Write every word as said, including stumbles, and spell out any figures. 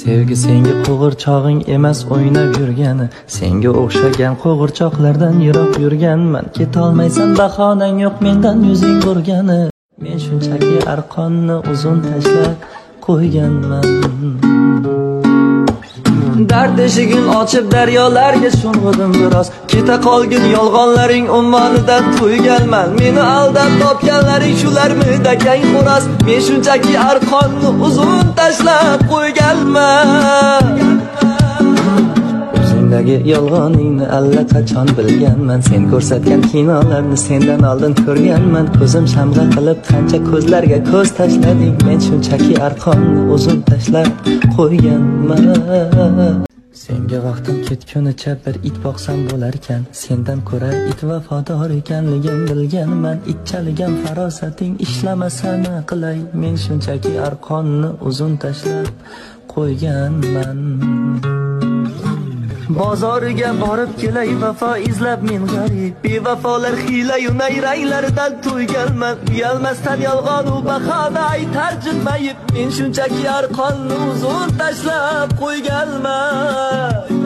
Sevgi senga qo'g'irchog'ing emas o'ynab yurgani, senga o'xshagan qo'g'irchoqlardan yiroq yurganman. Ketolmaysan, bahonang yo'q mendan yuzing o'rgani. Men shunchaki arqonni uzun tashlab qo'yganman. Dard eshigin ochib daryolarga sho'ng'idim biroz. Keta qolgin yolg'onlaring ummonidan to'yganman. Meni aldab topganlaring shularmi dakang xo'roz. Men shunchaki arqonni uzun tashlab qo'yganman. O'zingdagi yolg'oningni allaqachon bilganman. Sen ko'rsatgan kinolarni sendan oldin ko'rganman. Ko'zim shamg'a qilib qancha ko'zlarga ko'z tashlading. Men shunchaki arqonni uzun tashlab qo'yganman. Senga vaqtim ketgunicha bir it boqsam bo'larkan. Sendan ko'ra it vafodor ekanligim bilganman. Itchaligan farosating ishlamasa nima qilay? Men shunchaki arqonni uzun tashlab qo'yganman. Bozoriga borib kelay vafo izlab men g'arib. Bevafolar hiyla-yu nayranglaridan to'yganman. Uyalmasdan yolg'on u bahona aytar jilmayib. Men shunchaki arqonni uzun tashlab qo'yganman.